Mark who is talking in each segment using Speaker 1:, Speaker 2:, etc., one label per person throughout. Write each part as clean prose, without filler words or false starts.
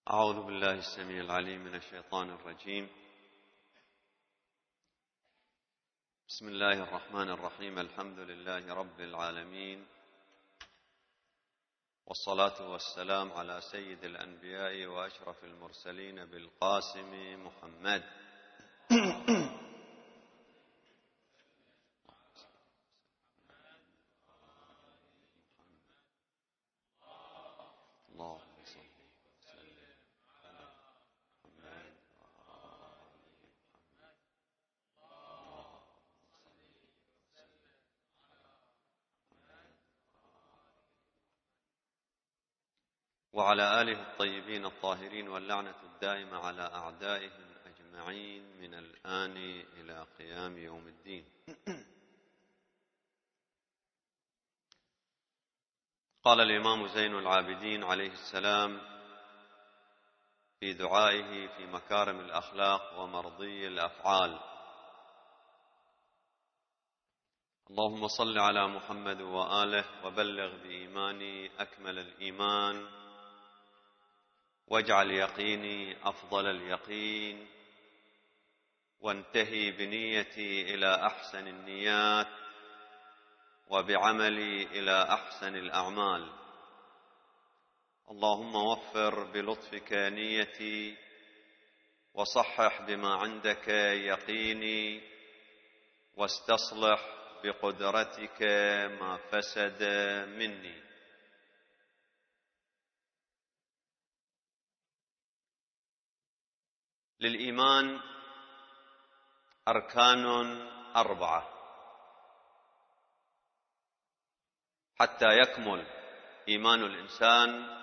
Speaker 1: أعوذ بالله السميع العليم من الشيطان الرجيم. بسم الله الرحمن الرحيم. الحمد لله رب العالمين، والصلاة والسلام على سيد الأنبياء وأشرف المرسلين بالقاسم محمد. وعلى آله الطيبين الطاهرين، واللعنة الدائمة على أعدائهم أجمعين من الآن إلى قيام يوم الدين. قال الإمام زين العابدين عليه السلام في دعائه في مكارم الأخلاق ومرضي الأفعال: اللهم صل على محمد وآله وبلغ بإيماني أكمل الإيمان، واجعل يقيني أفضل اليقين، وانتهي بنيتي إلى أحسن النيات، وبعملي إلى أحسن الأعمال. اللهم وفر بلطفك نيتي، وصحح بما عندك يقيني، واستصلح بقدرتك ما فسد مني. للإيمان أركان 4 حتى يكمل إيمان الإنسان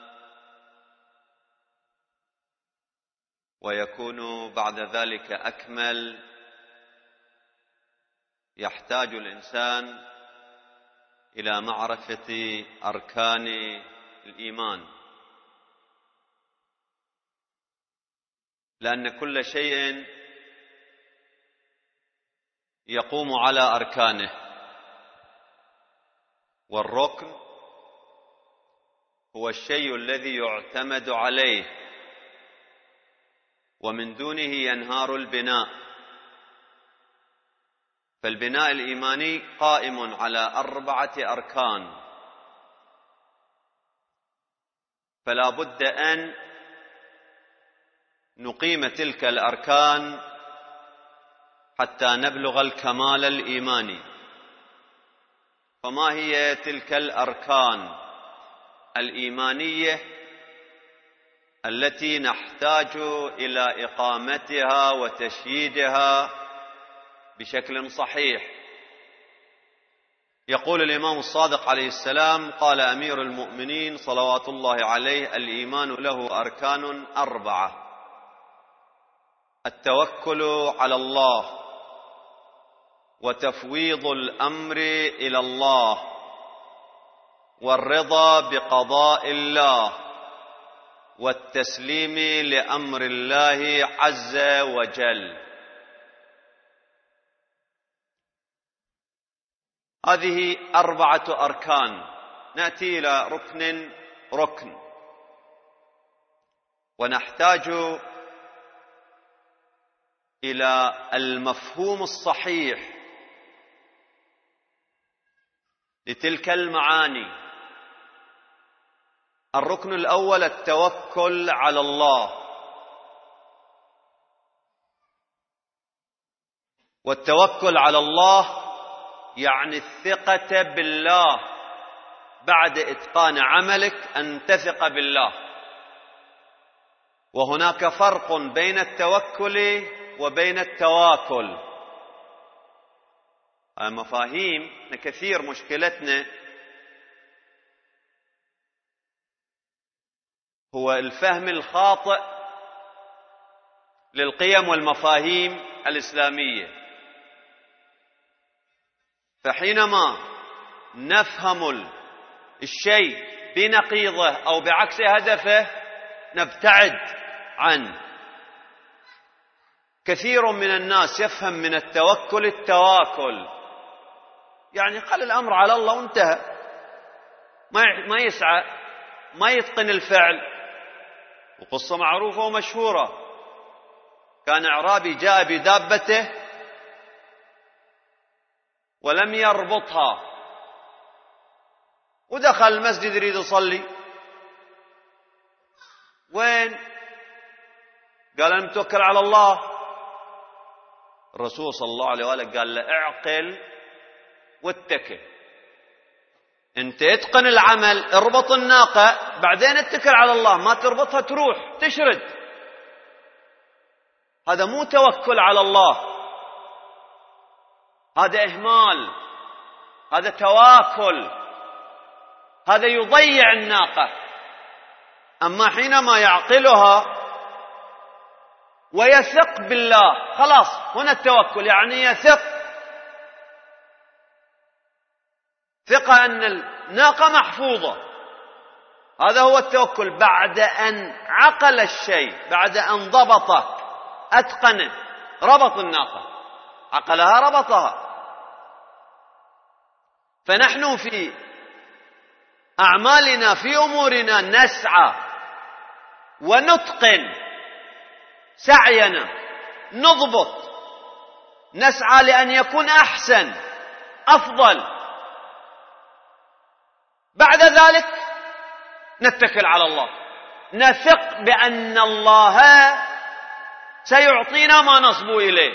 Speaker 1: ويكون بعد ذلك أكمل. يحتاج الإنسان إلى معرفة أركان الإيمان، لأن كل شيء يقوم على أركانه، والركن هو الشيء الذي يعتمد عليه، ومن دونه ينهار البناء. فالبناء الإيماني قائم على 4 أركان، فلا بد أن نقيم تلك الأركان حتى نبلغ الكمال الإيماني. فما هي تلك الأركان الإيمانية التي نحتاج إلى إقامتها وتشييدها بشكل صحيح؟ يقول الإمام الصادق عليه السلام: قال أمير المؤمنين صلوات الله عليه: الإيمان له أركان 4: التوكل على الله، وتفويض الأمر إلى الله، والرضا بقضاء الله، والتسليم لأمر الله عز وجل. هذه 4 أركان. نأتي إلى ركن ونحتاج إلى المفهوم الصحيح لتلك المعاني. الركن الأول التوكل على الله. والتوكل على الله يعني الثقة بالله. بعد إتقان عملك أن تثق بالله. وهناك فرق بين التوكل وبين التواكل. مفاهيم كثير مشكلتنا هو الفهم الخاطئ للقيم والمفاهيم الإسلامية. فحينما نفهم الشيء بنقيضه أو بعكس هدفه نبتعد عنه. كثير من الناس يفهم من التوكل التواكل، يعني قال الأمر على الله وانتهى، ما يسعى، ما يتقن الفعل، وقصة معروفة ومشهورة. كان أعرابي جاء بدابته ولم يربطها، ودخل المسجد يريد يصلي. وين؟ قال أنا متوكل على الله. الرسول صلى الله عليه وآله قال له اعقل واتكل، انت اتقن العمل، اربط الناقة بعدين اتكل على الله، ما تربطها تروح تشرد. هذا مو توكل على الله، هذا إهمال، هذا تواكل، هذا يضيع الناقة. أما حينما يعقلها ويثق بالله، خلاص هنا التوكل، يعني يثق ثقة أن الناقة محفوظة. هذا هو التوكل، بعد أن عقل الشيء، بعد أن ضبطه أتقنه، ربط الناقة، عقلها ربطها. فنحن في أعمالنا في أمورنا نسعى ونتقن سعينا، نضبط، نسعى لأن يكون أحسن أفضل. بعد ذلك نتكل على الله، نثق بأن الله سيعطينا ما نصبو إليه.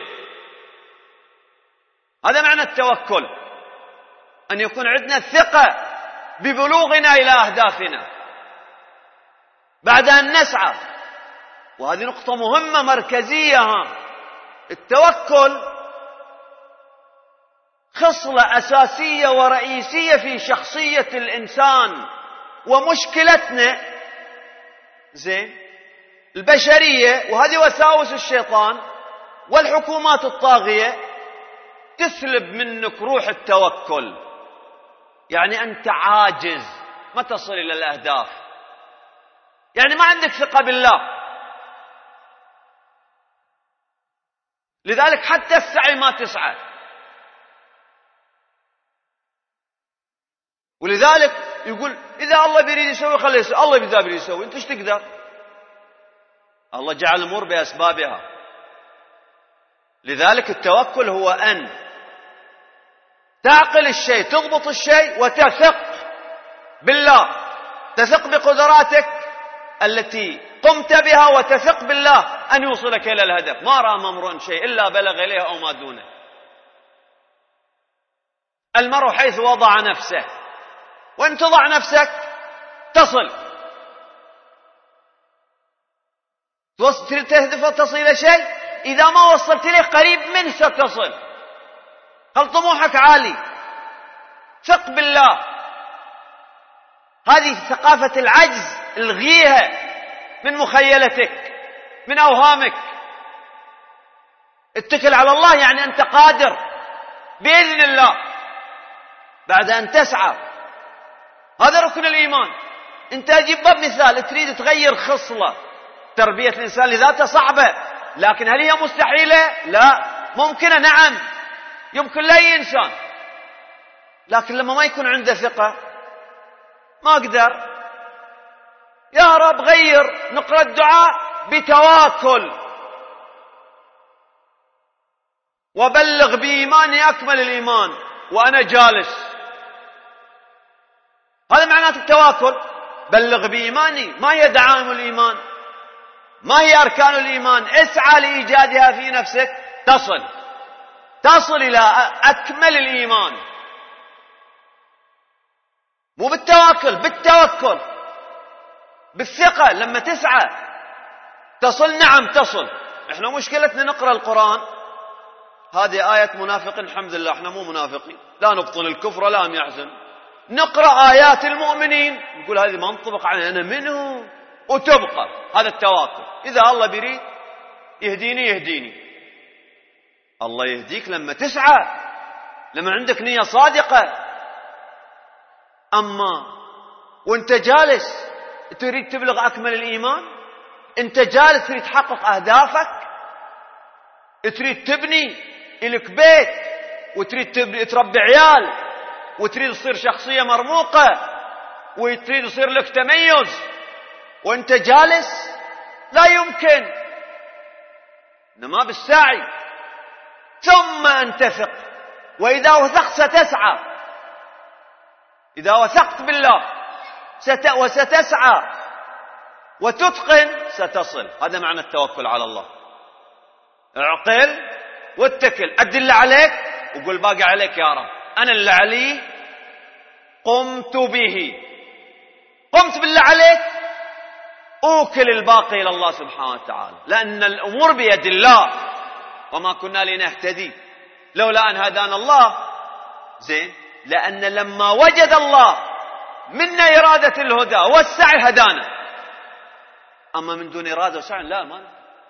Speaker 1: هذا معنى التوكل، أن يكون عندنا ثقة ببلوغنا إلى أهدافنا بعد أن نسعى. وهذه نقطة مهمة مركزية. التوكل خصلة أساسية ورئيسية في شخصية الإنسان. ومشكلتنا زين البشرية، وهذه وساوس الشيطان والحكومات الطاغية، تسلب منك روح التوكل. يعني أنت عاجز، ما تصل إلى الأهداف، يعني ما عندك ثقة بالله. لذلك حتى السعي ما تسعى. ولذلك يقول إذا الله بيريد يسوي خليه يسوي، الله إذا بيريد يسوي أنت ايش تقدر؟ الله جعل الأمور بأسبابها. لذلك التوكل هو أن تعقل الشيء، تضبط الشيء، وتثق بالله، تثق بقدراتك التي قمت بها، وتثق بالله أن يوصلك إلى الهدف. ما رأى امرؤ شيء إلا بلغ إليه أو ما دونه. المرء حيث وضع نفسه، وإن تضع نفسك تصل. تريد تهدف وتصل إلى شيء، إذا ما وصلت إليه قريب منه ستصل. هل طموحك عالي؟ ثق بالله. هذه ثقافة العجز الغيها من مخيلتك، من أوهامك. اتكل على الله يعني أنت قادر بإذن الله بعد أن تسعى. هذا ركن الإيمان. أنت أجيب مثال، تريد تغير خصلة، تربية الإنسان لذاته صعبة، لكن هل هي مستحيلة؟ لا، ممكنة، نعم، يمكن لأي إنسان. لكن لما ما يكون عنده ثقة ما أقدر. يا رب غير، نقرأ الدعاء بتواكل، وبلغ بإيماني أكمل الإيمان وأنا جالس. هذا معناته التواكل. بلغ بإيماني. ما هي دعائم الإيمان؟ ما هي أركان الإيمان؟ اسعى لإيجادها في نفسك تصل إلى أكمل الإيمان. مو بالتوكل، بالثقة. لما تسعى تصل، نعم تصل. احنا مشكلتنا نقرأ القرآن، هذه آية منافق، الحمد لله احنا مو منافقين، لا نبطل الكفر لا هم يحزن. نقرأ آيات المؤمنين نقول هذه ما انطبق علينا، أنا منه، وتبقى. هذا التواكل. إذا الله بيريد يهديني. الله يهديك لما تسعى، لما عندك نية صادقة. أما وانت جالس تريد تبلغ أكمل الإيمان، انت جالس تريد تحقق أهدافك، تريد تبني لك بيت، وتريد تربي عيال، وتريد تصير شخصية مرموقة، وتريد يصير لك تميز، وانت جالس يمكن، إنما بالسعي. ثم أن تثق، وإذا وثقت ستسعى. إذا وثقت بالله وستسعى وتتقن ستصل. هذا معنى التوكل على الله. اعقل واتكل، أدي اللي عليك وقل باقي عليك يا رب. أنا اللي علي قمت به، قمت بالله عليك، أوكل الباقي إلى الله سبحانه وتعالى، لأن الأمور بيد الله. وما كنا لنهتدي لولا أن هدانا الله. زين، لأن لما وجد الله منا إرادة الهدى والسعي هدانا. أما من دون إرادة وسعي لا، ما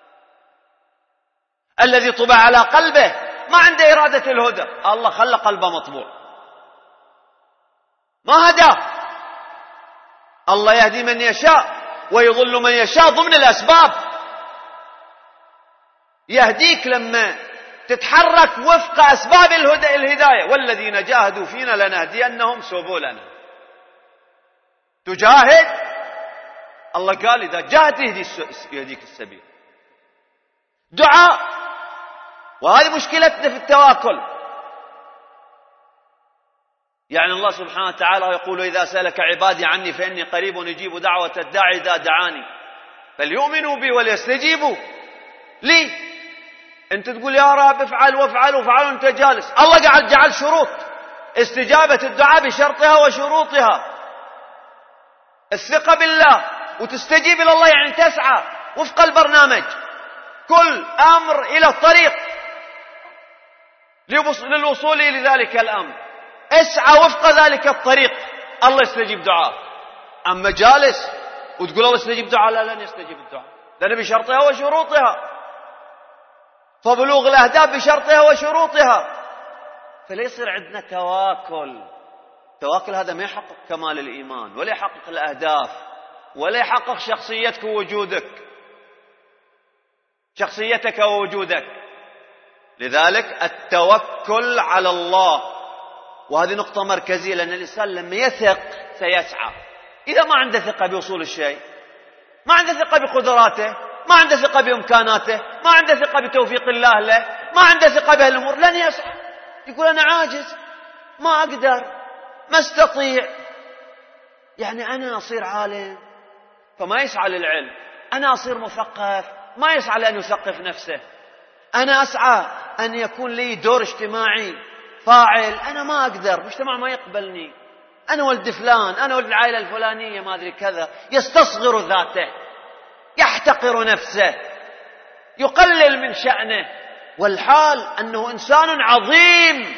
Speaker 1: الذي طبع على قلبه ما عنده إرادة الهدى، الله خلى قلبه مطبوع، ما هداه. الله يهدي من يشاء ويضل من يشاء ضمن الأسباب. يهديك لما تتحرك وفق أسباب الهداية. والذين جاهدوا فينا لنهدينهم سبلنا. تجاهد، الله قال إذا جاهد يهديك السبيل. دعاء، وهذه مشكلتنا في التواكل. يعني الله سبحانه وتعالى يقول إذا سألك عبادي عني فإني قريب أجيب دعوة الداعي إذا دعاني فليؤمنوا بي وليستجيبوا لي. أنت تقول يا رب افعل وافعل وافعل وأنت جالس، الله جعل شروط استجابة الدعاء بشرطها وشروطها. الثقة بالله وتستجيب إلى الله يعني تسعى وفق البرنامج، كل أمر إلى الطريق للوصول لذلك الأمر، اسعى وفق ذلك الطريق، الله يستجيب دعاء. أما جالس وتقول الله يستجيب دعاء، لا، لن يستجيب الدعاء، لأن بشرطها وشروطها. فبلوغ الأهداف بشرطها وشروطها. فلا يصير عندنا تواكل. تواكل هذا ما يحقق كمال الإيمان، ولا يحقق الأهداف، ولا يحقق شخصيتك ووجودك، شخصيتك ووجودك. لذلك التوكل على الله، وهذه نقطة مركزية، لأن الإنسان لما يثق سيسعى. إذا ما عنده ثقة بوصول الشيء، ما عنده ثقة بقدراته، ما عنده ثقة بإمكاناته، ما عنده ثقة بتوفيق الله له، ما عنده ثقة بهالأمور، لن يسعى. يقول أنا عاجز، ما أقدر، ما استطيع. يعني أنا أصير عالم فما يسعى للعلم، أنا أصير مثقف ما يسعى لأن يثقف نفسه، أنا أسعى أن يكون لي دور اجتماعي فاعل، أنا ما أقدر، المجتمع ما يقبلني، أنا ولد فلان، أنا ولد العائلة الفلانية، ما أدري كذا. يستصغر ذاته، يحتقر نفسه، يقلل من شأنه، والحال أنه إنسان عظيم.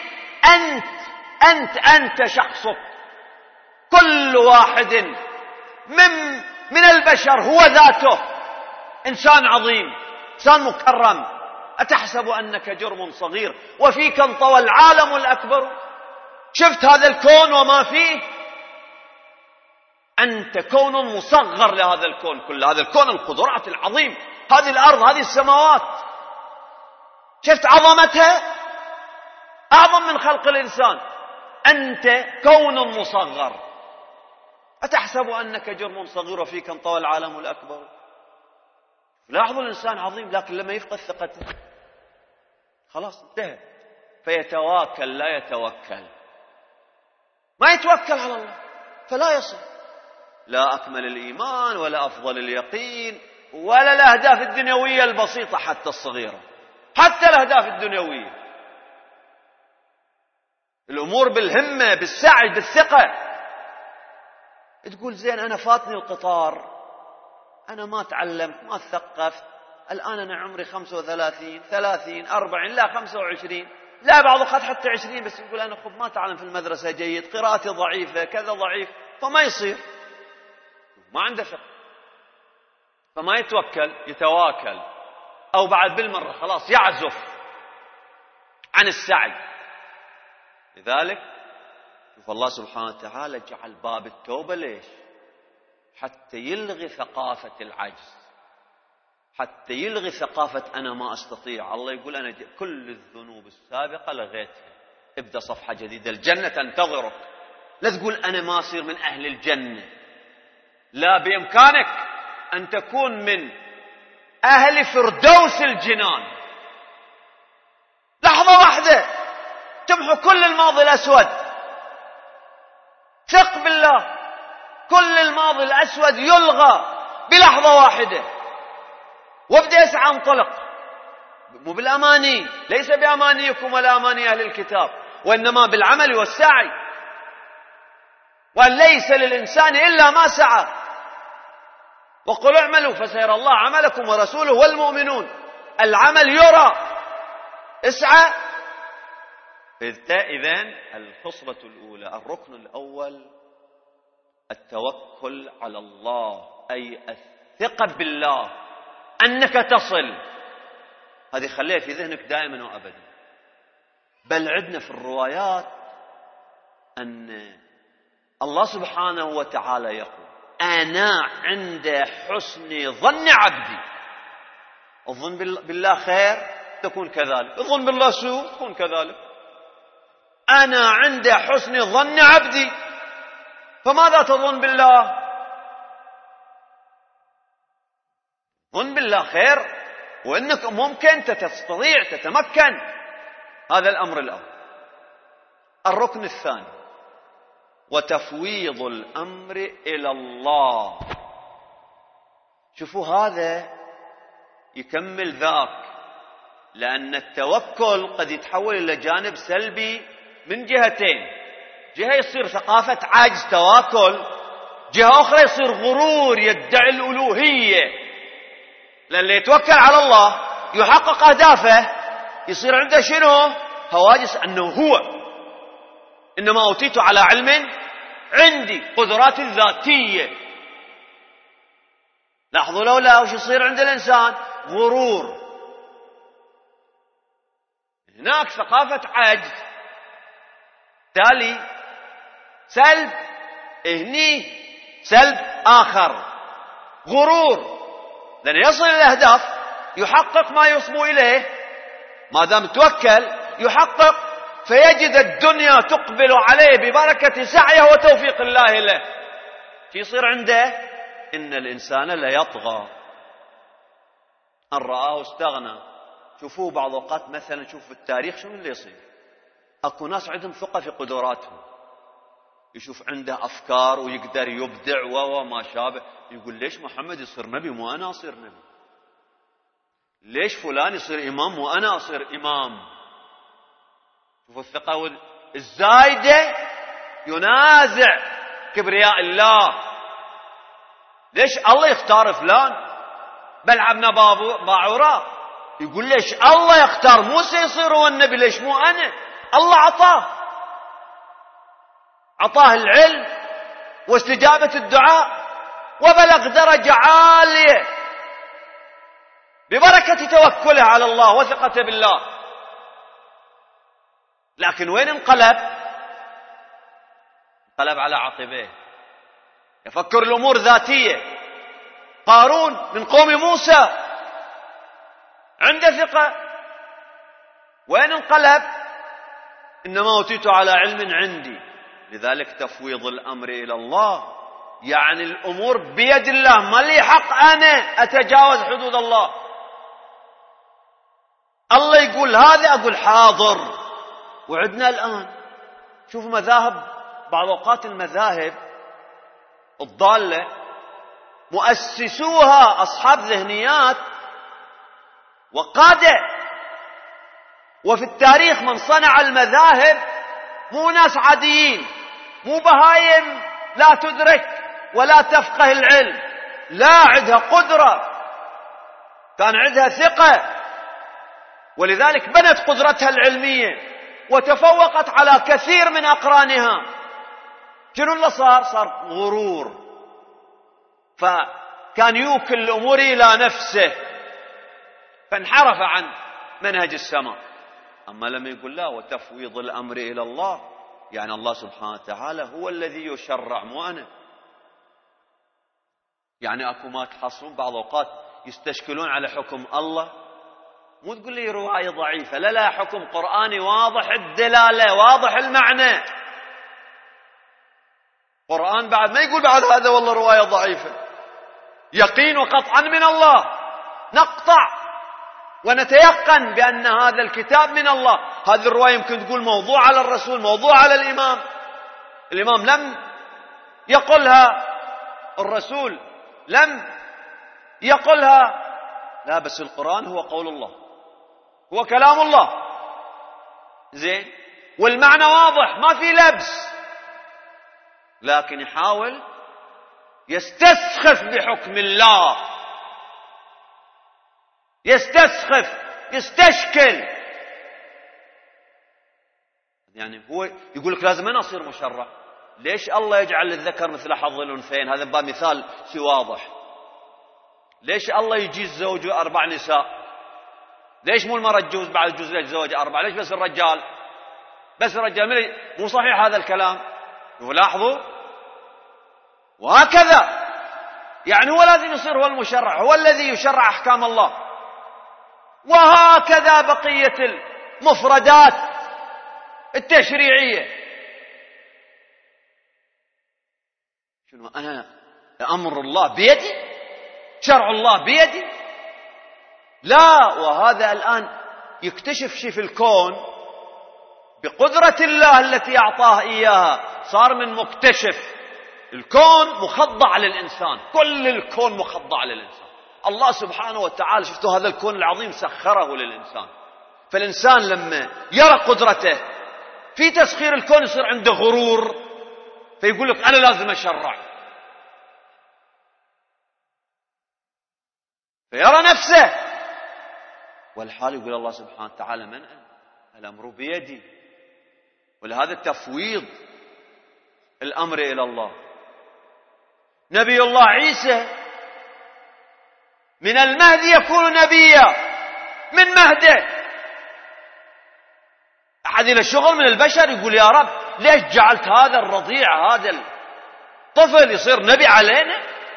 Speaker 1: أنت شخصك، كل واحد من البشر هو ذاته إنسان عظيم، إنسان مكرم. أتحسب أنك جرم صغير وفيك انطوى العالم الأكبر؟ شفت هذا الكون وما فيه؟ أنت كون مصغر لهذا الكون كله، هذا الكون القدرات العظيم، هذه الأرض، هذه السماوات، شفت عظمتها؟ أعظم من خلق الإنسان. أنت كون مصغر، أتحسب أنك جرم صغير وفيك انطوى العالم الأكبر؟ لاحظوا الإنسان عظيم، لكن لما يفقد ثقته خلاص انتهى. فيتواكل لا يتوكل، ما يتوكل على الله فلا يصل لا أكمل الإيمان ولا أفضل اليقين ولا الأهداف الدنيوية البسيطة حتى الصغيرة، حتى الأهداف الدنيوية. الأمور بالهمة، بالسعي، بالثقة. تقول زين أنا فاتني القطار، أنا ما تعلمت، ما تثقفت، الآن أنا عمري 35 30 40 لا 25 لا بعض قد حتى 20، بس يقول أنا ما تعلم في المدرسة جيد، قراءتي ضعيفة، كذا ضعيف، فما يصير، ما عنده ثقة، فما يتواكل، أو بعد بالمرة خلاص يعزف عن السعي. لذلك شوف الله سبحانه وتعالى جعل باب التوبة ليش؟ حتى يلغي ثقافة العجز، حتى يلغي ثقافة أنا ما أستطيع. الله يقول أنا كل الذنوب السابقة لغيتها، ابدأ صفحة جديدة، الجنة تنتظرك. لا تقول أنا ما أصير من أهل الجنة، لا، بإمكانك أن تكون من أهل فردوس الجنان. لحظة واحدة تمحو كل الماضي الأسود. ثق بالله، كل الماضي الأسود يلغى بلحظة واحدة. وابدأ اسعى انطلق، مو بالأماني، ليس بأمانيكم ولا أماني أهل الكتاب، وإنما بالعمل والسعي. وأن ليس للإنسان إلا ما سعى. وقل اعملوا فسيرى الله عملكم ورسوله والمؤمنون. العمل يرى، اسعى. إذن الخصلة الأولى، الركن الأول التوكل على الله، أي الثقة بالله أنك تصل. هذه خليها في ذهنك دائما وأبدا. بل عندنا في الروايات أن الله سبحانه وتعالى يقول: أنا عند حسن ظن عبدي. الظن بالله خير تكون كذلك، الظن بالله سوء تكون كذلك. أنا عند حسن ظن عبدي. فماذا تظن بالله؟ ظن بالله خير، وإنك ممكن تستطيع تتمكن. هذا الأمر الأول. الركن الثاني وتفويض الأمر إلى الله. شوفوا هذا يكمل ذاك، لأن التوكل قد يتحول إلى جانب سلبي من جهتين. جهة يصير ثقافة عاجز تواكل، جهة أخرى يصير غرور يدعي الألوهية. لأن اللي يتوكل على الله يحقق أهدافه، يصير عنده شنو؟ هواجس أنه هو إنما أوتيت على علم عندي، قدرات ذاتية. لاحظوا لولا وش يصير عند الإنسان؟ غرور. هناك ثقافة عجز، تالي سلب، هني سلب آخر، غرور. لأن يصل إلى الأهداف، يحقق ما يصبو إليه، ما دام توكل يحقق، فيجد الدنيا تقبل عليه ببركة سعيه وتوفيق الله له. يصير عنده إن الإنسان لا يطغى أن رآه استغنى. شوفوا بعض الأوقات مثلا، شوف في التاريخ شنو اللي يصير. أكو ناس عندهم ثقة في قدراتهم، يشوف عنده أفكار ويقدر يبدع وما شابه، يقول ليش محمد يصير نبي مو أنا أصير نبي؟ ليش فلان يصير إمام مو أنا أصير إمام؟ شوفوا الثقة الزايدة ينازع كبرياء الله. ليش الله يختار فلان؟ بل عبنا باعوراء يقول ليش الله يختار موسى يصير هو النبي؟ ليش مو أنا؟ الله عطاه العلم واستجابة الدعاء، وبلغ درجة عالية ببركة توكله على الله وثقته بالله. لكن وين انقلب على عقبيه، يفكر الأمور ذاتية. قارون من قوم موسى عنده ثقة، وين انقلب؟ إنما أوتيت على علم عندي. لذلك تفويض الأمر إلى الله، يعني الأمور بيد الله، ما لي حق أنا أتجاوز حدود الله. الله يقول هذا أقول حاضر. وعدنا الآن شوف مذاهب، بعض أوقات المذاهب الضالة مؤسسوها أصحاب ذهنيات وقادة. وفي التاريخ من صنع المذاهب مو ناس عاديين، مو بهايم لا تدرك ولا تفقه العلم، لا، عندها قدرة، كان عندها ثقة، ولذلك بنت قدرتها العلمية وتفوقت على كثير من أقرانها. شنو اللي صار غرور، فكان يوكل الأمور إلى نفسه فانحرف عن منهج السماء. أما لما يقول لا وتفويض الأمر إلى الله، يعني الله سبحانه وتعالى هو الذي يشرع مو أنا. يعني أكو ما تحصلون بعض أوقات يستشكلون على حكم الله، مو تقول لي رواية ضعيفة، لا، حكم قرآني واضح الدلالة واضح المعنى. قرآن بعد ما يقول بعد هذا والله رواية ضعيفة، يقين وقطعا من الله، نقطع ونتيقن بأن هذا الكتاب من الله. هذه الرواية يمكن تقول موضوع على الرسول، موضوع على الإمام. الإمام لم يقلها، الرسول لم يقلها، لا، بس القرآن هو قول الله، هو كلام الله، زين، والمعنى واضح ما في لبس، لكن يحاول يستسخف بحكم الله، يستسخف، يستشكل. يعني هو يقول لك لازم أنا أصير مشرع. ليش الله يجعل الذكر مثل حظ الأنثيين؟ هذا بقى مثال شيء واضح. ليش الله يجيز زوج 4 نساء؟ ليش مو المرأة تجوز بعد الجوز؟ ليش زوج 4؟ ليش بس الرجال؟ بس الرجال مو صحيح هذا الكلام. ولاحظوا، وهكذا يعني هو لازم يصير هو المشرع، هو الذي يشرع أحكام الله. وهكذا بقية المفردات التشريعية. شنو أنا أمر الله بيدي؟ شرع الله بيدي؟ لا. وهذا الآن يكتشف شيء في الكون بقدرة الله التي أعطاه إياها، صار من مكتشف. الكون مخضع للإنسان، كل الكون مخضع للإنسان. الله سبحانه وتعالى، شفتوا هذا الكون العظيم سخره للإنسان. فالإنسان لما يرى قدرته في تسخير الكون يصير عنده غرور، فيقول لك أنا لازم أشرع، فيرى نفسه. والحال يقول الله سبحانه وتعالى من أنا؟ الأمر بيدي. ولهذا تفويض الأمر إلى الله. نبي الله عيسى من المهدي يكون نبيا، من مهده. أحد إلى الشغل من البشر يقول يا رب ليش جعلت هذا الرضيع، هذا الطفل يصير نبي علينا؟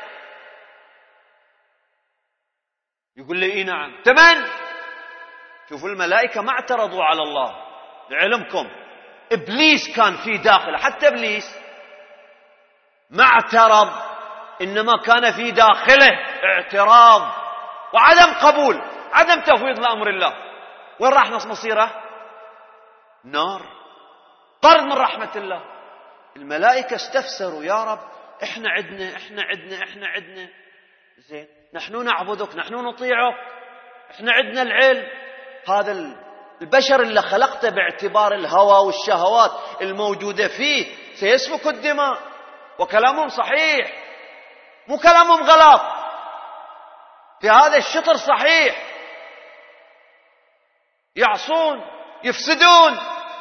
Speaker 1: يقول لي إيه نعم. تمن شوفوا الملائكة ما اعترضوا على الله. لعلمكم إبليس كان في داخله، حتى إبليس ما اعترض، إنما كان في داخله اعتراض وعدم قبول، عدم تفويض لأمر الله. وين راح مصيره؟ نار، طرد من رحمة الله. الملائكة استفسروا يا رب احنا عدنا زين، نحن نعبدك، نحن نطيعك، احنا عدنا العلم. هذا البشر اللي خلقته باعتبار الهوى والشهوات الموجودة فيه سيسفك الدماء. وكلامهم صحيح، مو كلامهم غلط، في هذا الشطر صحيح. يعصون، يفسدون.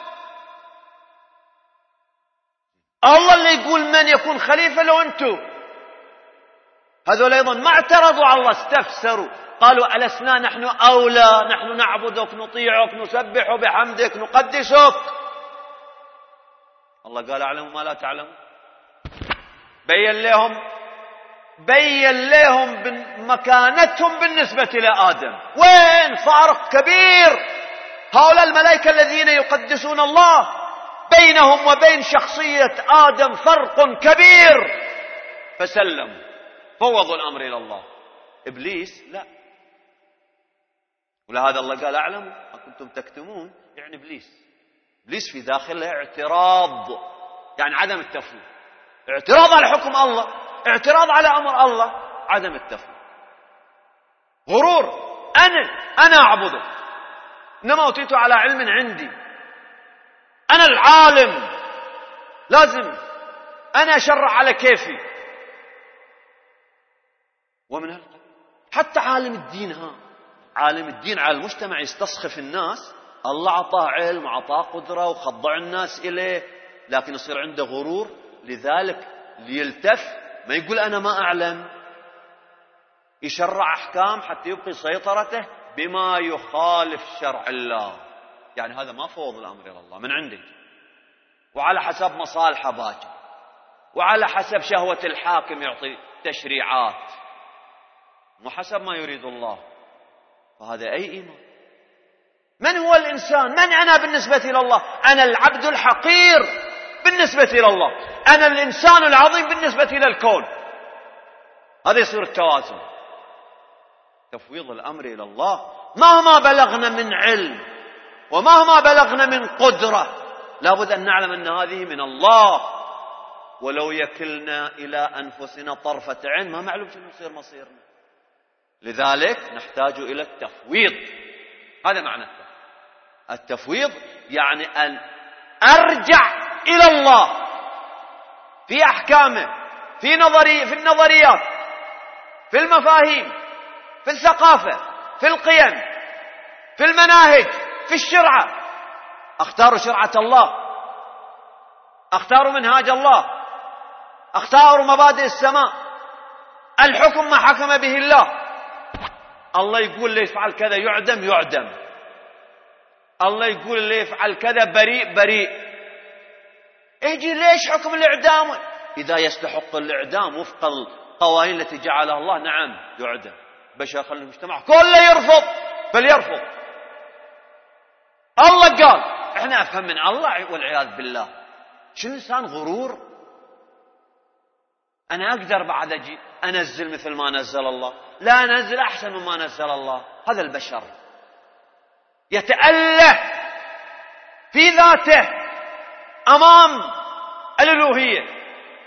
Speaker 1: الله اللي يقول من يكون خليفة لو أنتم. هذول أيضا ما اعترضوا على الله، استفسروا، قالوا ألسنا نحن أولى، نحن نعبدك، نطيعك، نسبح بحمدك، نقدسك. الله قال أعلم ما لا تعلم. بين لهم مكانتهم بالنسبة لآدم. وين فارق كبير. هؤلاء الملائكة الذين يقدسون الله بينهم وبين شخصية آدم فرق كبير، فسلموا، فوضوا الأمر إلى الله. إبليس لا. ولهذا الله قال أعلم ما كنتم تكتمون. يعني إبليس في داخله اعتراض، يعني عدم التفويض، اعتراض على حكم الله، اعتراض على أمر الله، عدم التفويض، غرور. أنا أعبده، إنما أوتيت على علم عندي، أنا العالم، لازم أنا أشرع على كيفي. ومن هالقبيل حتى عالم الدين، عالم الدين على المجتمع يستصخف الناس. الله عطاه علم وعطاه قدرة وخضع الناس إليه، لكن يصير عنده غرور. لذلك ليلتف، ما يقول أنا ما أعلم، يشرع أحكام حتى يبقي سيطرته بما يخالف شرع الله. يعني هذا ما فوض الأمر إلى الله من عندي، وعلى حسب مصالحه باجر، وعلى حسب شهوة الحاكم يعطي تشريعات، مو حسب ما يريد الله. فهذا أي إيمان؟ من هو الإنسان؟ من أنا بالنسبة إلى الله؟ أنا العبد الحقير بالنسبة إلى الله، أنا الإنسان العظيم بالنسبة إلى الكون. هذا يصير التوازن. تفويض الأمر إلى الله. مهما بلغنا من علم ومهما بلغنا من قدرة لابد أن نعلم أن هذه من الله، ولو يكلنا إلى أنفسنا طرفة عين ما معلوم شنو يصير مصيرنا. لذلك نحتاج إلى التفويض. هذا معنى التفويض، يعني أن أرجع إلى الله في أحكامه، في النظريات، في المفاهيم، في الثقافة، في القيم، في المناهج، في الشرعة. أختار شرعة الله، أختار منهاج الله، أختار مبادئ السماء، الحكم ما حكم به الله. الله يقول اللي يفعل كذا يعدم يعدم، الله يقول اللي يفعل كذا بريء بريء. اجي ليش حكم الإعدام؟ إذا يستحق الإعدام وفق القوانين التي جعلها الله نعم يعدم. بشر خلي المجتمع كله يرفض فليرفض. الله قال، احنا أفهم من الله والعياذ بالله. شو الإنسان غرور. أنا أقدر بعد أجي أنزل مثل ما نزل الله، لا أنزل أحسن مما نزل الله. هذا البشر يتأله في ذاته أمام الألوهية.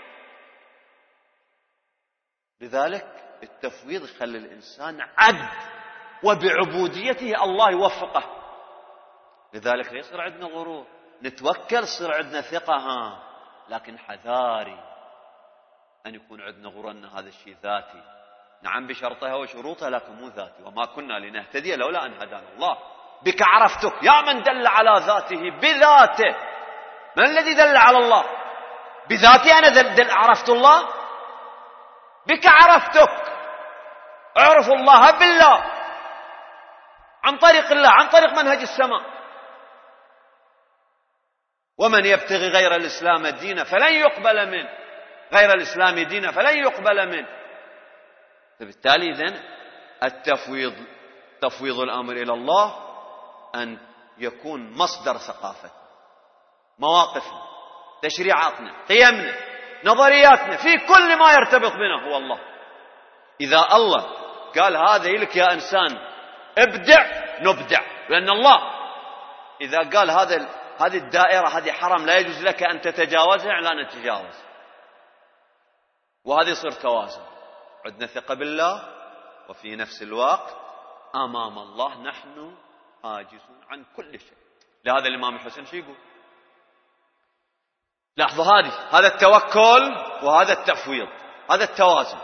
Speaker 1: لذلك التفويض يخلي الإنسان عبد، وبعبوديته الله يوفقه. لذلك لا يصير عندنا غرور، نتوكل، يصير عندنا ثقة، لكن حذاري أن يكون عندنا غرور أن هذا الشيء ذاتي. نعم بشرطها وشروطها، لكن مو ذاتي. وما كنا لنهتدي لولا أن هدانا الله. بك عرفتك يا من دل على ذاته بذاته. من الذي دل على الله؟ بذاتي أنا عرفت الله. بك عرفتك. اعرفوا الله بالله، عن طريق الله، عن طريق منهج السماء. ومن يبتغي غير الإسلام دينا فلن يقبل منه، غير الإسلام دينا فلن يقبل منه. فبالتالي إذن تفويض الأمر إلى الله أن يكون مصدر ثقافة، مواقفنا، تشريعاتنا، قيمنا، نظرياتنا، في كل ما يرتبط بنا هو الله. إذا الله قال هذا لك يا إنسان ابدع، نبدع، لأن الله إذا قال هذه الدائرة هذه حرام لا يجوز لك أن تتجاوزها، لا نتجاوز. وهذا يصير توازن، عندنا ثقة بالله، وفي نفس الوقت أمام الله نحن عاجزون عن كل شيء. لهذا الإمام الحسين شو يقول؟ لاحظوا هذا التوكل وهذا التفويض، هذا التوازن.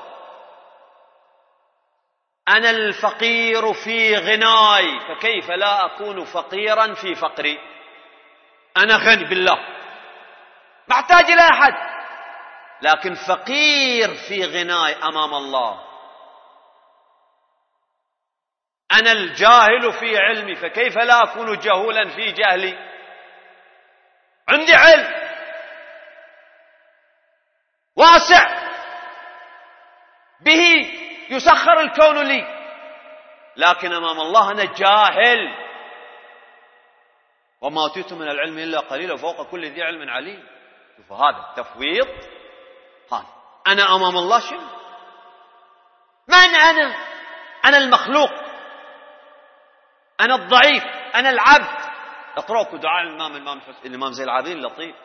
Speaker 1: أنا الفقير في غناي فكيف لا أكون فقيرا في فقري. أنا غني بالله ما أحتاج إلى أحد، لكن فقير في غناي أمام الله. أنا الجاهل في علمي فكيف لا أكون جهولا في جهلي. عندي علم واسع به يسخر الكون لي، لكن أمام الله أنا جاهل. وما أوتيتم من العلم إلا قليلا وفوق كل ذي علم عليم. فهذا التفويض. هذا أنا أمام الله شنو؟ من أنا المخلوق، أنا الضعيف، أنا العبد. اقرأوا دعاء الإمام زين العابدين اللطيف: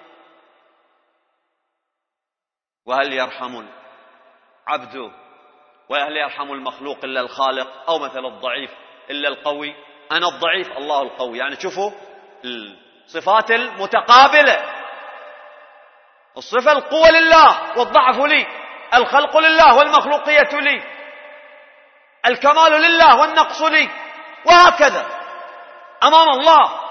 Speaker 1: وهل يرحم العبد وهل يرحم المخلوق إلا الخالق، أو مثل الضعيف إلا القوي. أنا الضعيف الله القوي. يعني شوفوا الصفات المتقابلة. الصفة القوة لله والضعف لي، الخلق لله والمخلوقية لي، الكمال لله والنقص لي، وهكذا أمام الله.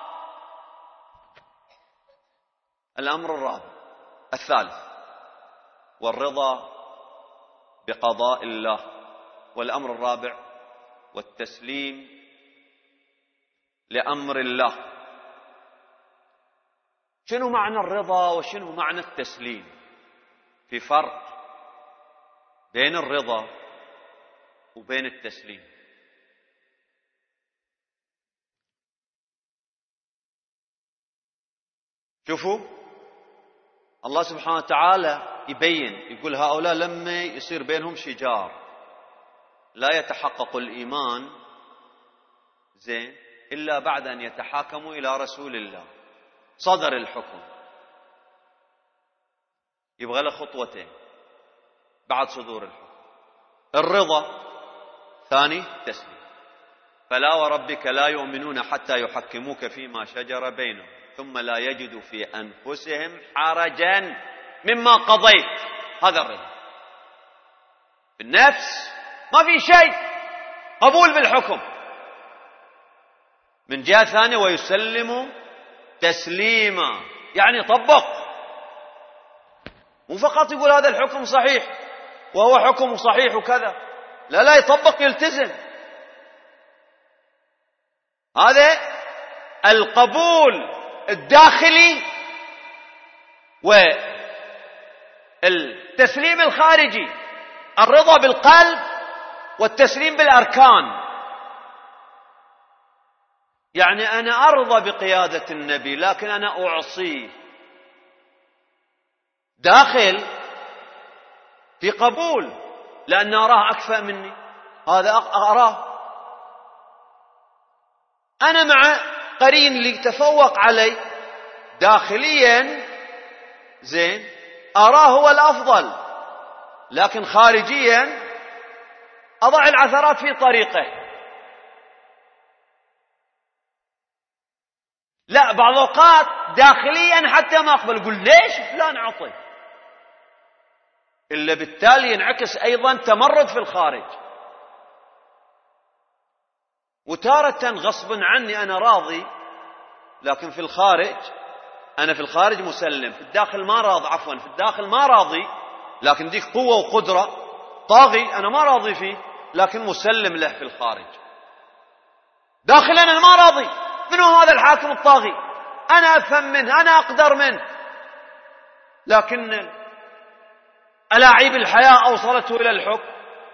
Speaker 1: الأمر الثالث والرضا بقضاء الله. والأمر الرابع والتسليم لأمر الله. شنو معنى الرضا وشنو معنى التسليم؟ في فرق بين الرضا وبين التسليم. شوفوا الله سبحانه وتعالى يبين، يقول هؤلاء لما يصير بينهم شجار لا يتحقق الإيمان زين إلا بعد أن يتحاكموا إلى رسول الله. صدر الحكم، يبغى له خطوتين بعد صدور الحكم. الرضا، ثاني تسليم. فلا وربك لا يؤمنون حتى يحكموك فيما شجر بينهم ثم لا يجدوا في أنفسهم حرجا مما قضيت. هذا الرضا بالنفس، ما في شيء، قبول بالحكم. من جهة ثانية ويسلم تسليما، يعني طبق، مو فقط يقول هذا الحكم صحيح وهو حكم صحيح وكذا، لا لا، يطبق، يلتزم. هذا القبول الداخلي والتسليم الخارجي. الرضا بالقلب والتسليم بالأركان. يعني أنا أرضى بقيادة النبي لكن أنا أعصيه. داخل في قبول لأن أراه أكفأ مني، هذا أراه. أنا مع قرين اللي تفوق علي داخليا زين، أراه هو الأفضل، لكن خارجيا أضع العثرات في طريقه. لا، بعض الأوقات داخليا حتى ما أقبل، أقول ليش فلان عطي، إلا بالتالي ينعكس أيضا تمرد في الخارج. وتارة غصب عني أنا راضي، لكن في الخارج أنا في الخارج مسلم، في الداخل ما راضي، عفوا في الداخل ما راضي، لكن ديك قوة وقدرة طاغي أنا ما راضي فيه، لكن مسلم له في الخارج. داخلا أنا ما راضي، منو هذا الحاكم الطاغي، أنا أفهم منه، أنا أقدر منه، لكن ألاعيب الحياة أوصلته إلى الحكم،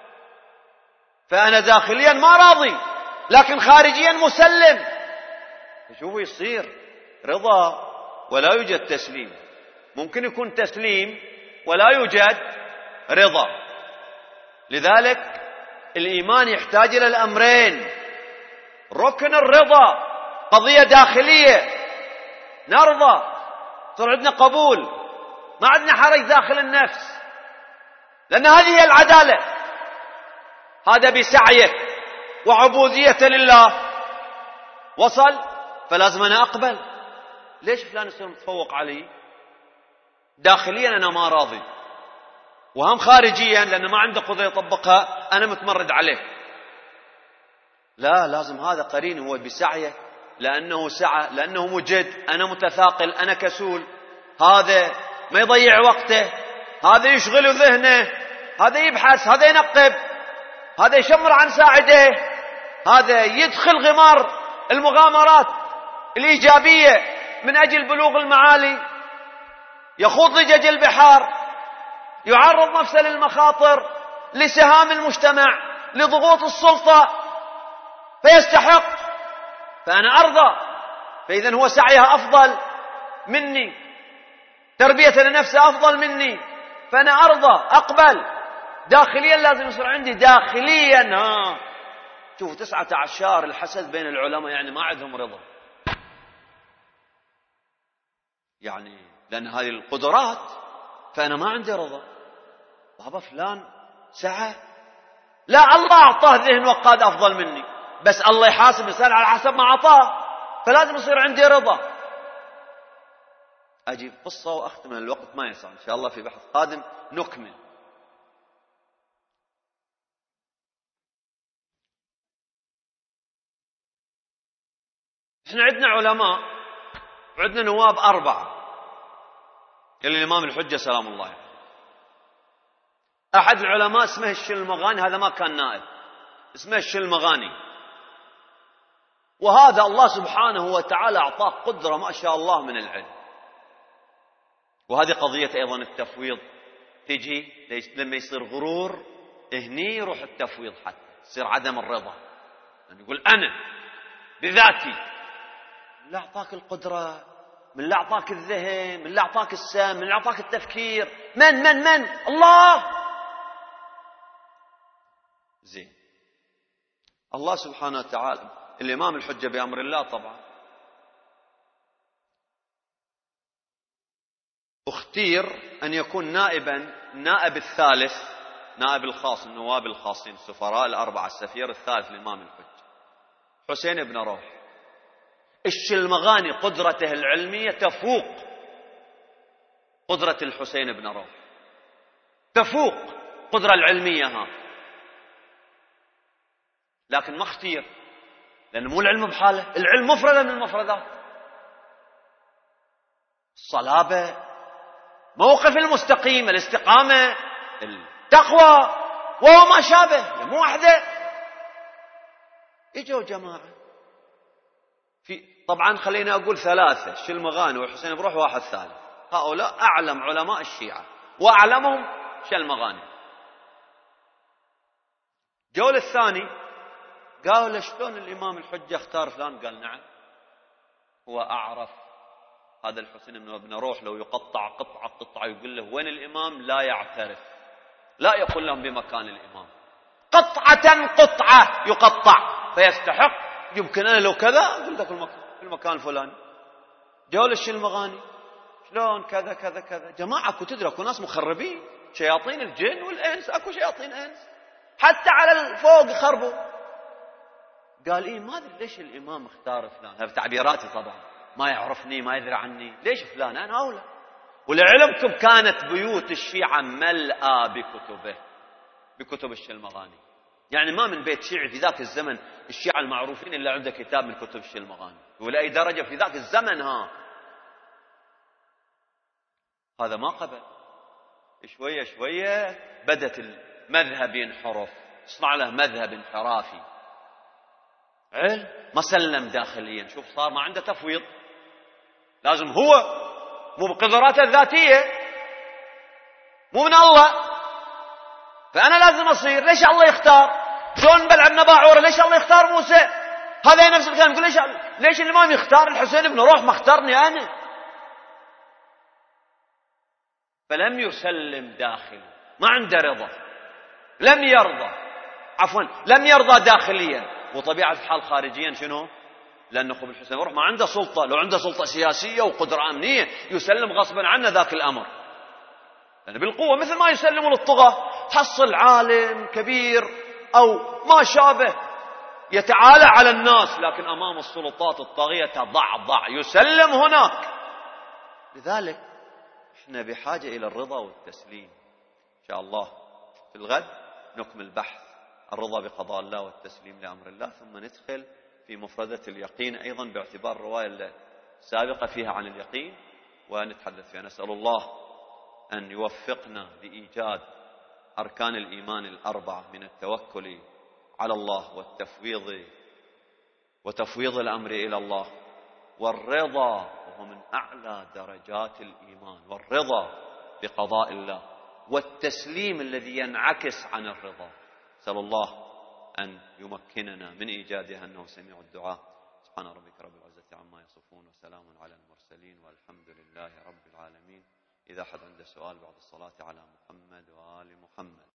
Speaker 1: فأنا داخليا ما راضي لكن خارجيا مسلم. شوفوا، يصير رضا ولا يوجد تسليم. ممكن يكون تسليم ولا يوجد رضا. لذلك الإيمان يحتاج إلى الأمرين. ركن الرضا قضية داخلية، نرضى، صار عندنا قبول، ما عندنا حرج داخل النفس، لأن هذه هي العدالة. هذا بسعيه وعبودية لله وصل، فلازم أنا أقبل. ليش فلان يصير متفوق علي؟ داخليا أنا ما راضي، وهم خارجيا لأنه ما عنده قدرة يطبقها أنا متمرد عليه. لا، لازم هذا قرين هو بسعيه، لأنه سعى، لأنه مجد، أنا متثاقل، أنا كسول. هذا ما يضيع وقته، هذا يشغل ذهنه، هذا يبحث، هذا ينقب، هذا يشمر عن ساعده، هذا يدخل غمار المغامرات الإيجابية من أجل بلوغ المعالي، يخوض لجج البحار، يعرض نفسه للمخاطر، لسهام المجتمع، لضغوط السلطة، فيستحق، فأنا أرضى. فإذن هو سعيها أفضل مني، تربية لنفسه أفضل مني، فأنا أرضى، أقبل. داخليا لازم يصير عندي داخليا. شوفوا 19 الحسد بين العلماء، يعني ما عندهم رضا، يعني لأن هذه القدرات، فأنا ما عندي رضا. بابا فلان سعى، لا، الله أعطاه ذهن وقاد أفضل مني، بس الله يحاسب الإنسان على حسب ما أعطاه، فلازم يصير عندي رضا. أجيب قصة وأختم، الوقت ما يسع، إن شاء الله في بحث قادم نكمل. إحنا عندنا علماء وعندنا نواب 4 اللي الإمام الحجة سلام الله عليه. أحد العلماء اسمه الشلمغاني، هذا ما كان نائب، اسمه الشلمغاني، وهذا الله سبحانه وتعالى أعطاه قدرة ما شاء الله من العلم. وهذه قضية أيضا التفويض تجي لما يصير غرور، هني يروح التفويض، حتى يصير عدم الرضا، يعني يقول أنا بذاتي. من اللي أعطاك القدرة، من اللي أعطاك الذهن، من اللي أعطاك السم، من اللي أعطاك التفكير، من الله. زين، الله سبحانه وتعالى الإمام الحجة بأمر الله طبعا اختير أن يكون نائب الثالث، نائب الخاص، النواب الخاصين السفراء الأربعة، السفير الثالث الإمام الحجة حسين بن روح. الشلمغاني قدرته العلمية تفوق قدرة الحسين بن روح، تفوق قدرة العلمية لكن ما اختير، لأن مو العلم بحاله، العلم مفردة من المفردات، الصلابة، موقف المستقيم، الاستقامة، التقوى، وهو ما شابه، مو واحدة. اجوا جماعة طبعا خليني أقول ثلاثة، الشلمغاني والحسين بن روح واحد ثالث، هؤلاء أعلم علماء الشيعة وأعلمهم شلمغاني. جول الثاني قالوا له شلون الإمام الحجة اختار فلان؟ قال نعم، هو أعرف هذا الحسين بن روح لو يقطع قطعة يقول له وين الإمام لا يعترف، لا يقول لهم بمكان الإمام، قطعة يقطع فيستحق، يمكن أنا لو كذا أقول لك في المكان الفلاني. جول الشلمغاني شلون كذا كذا كذا. جماعة أكو تدري أكو ناس مخربين، شياطين الجن والإنس، أكو شياطين إنس حتى على الفوق يخربوا. قال إيه ما أدري ليش الإمام اختار فلان، هذه تعبيراتي طبعا، ما يعرفني ما يدري عني، ليش فلان؟ أنا أولى. ولعلمكم كانت بيوت الشيعة ملأى بكتب الشلمغاني، يعني ما من بيت شيعي في ذاك الزمن الشيعة المعروفين إلا عنده كتاب من كتب الشلمغاني، ولأي درجة في ذاك الزمن هذا ما قبل. شوية شوية بدت المذهب ينحرف، صنع له مذهب انحرافي، علم ما سلم داخليا. شوف صار ما عنده تفويض، لازم هو مو بقدراته الذاتية، مو من الله، فأنا لازم أصير. ليش الله يختار؟ شلون بلعب نباعورة ليش الله يختار موسى؟ هذا نفس الكلام، يقول ليش الإمام يختار الحسين بن روح ما اختارني أنا؟ فلم يسلم داخلي، ما عنده رضا، لم يرضى داخليا. وطبيعة الحال خارجيا شنو؟ لأن أخو الحسين بن روح ما عنده سلطة، لو عنده سلطة سياسية وقدرة أمنية يسلم غصبا عنه ذاك الأمر، لأن بالقوة مثل ما يسلموا للطغاة. حصل عالم كبير أو ما شابه يتعالى على الناس، لكن أمام السلطات الطاغية تضعضع، يسلم هناك. لذلك احنا بحاجة إلى الرضا والتسليم. إن شاء الله في الغد نكمل بحث الرضا بقضاء الله والتسليم لأمر الله، ثم ندخل في مفردة اليقين أيضا باعتبار الرواية السابقة فيها عن اليقين ونتحدث فيها. نسأل الله أن يوفقنا لإيجاد أركان الإيمان الأربعة من التوكل على الله وتفويض الأمر إلى الله، والرضا وهو من أعلى درجات الإيمان، والرضا بقضاء الله، والتسليم الذي ينعكس عن الرضا. نسأل الله أن يمكننا من إيجادها أنه سميع الدعاء. سبحان ربك رب العزة عما يصفون وسلام على المرسلين والحمد لله رب العالمين. إذا أحد عنده سؤال بعد الصلاة على محمد وآل محمد.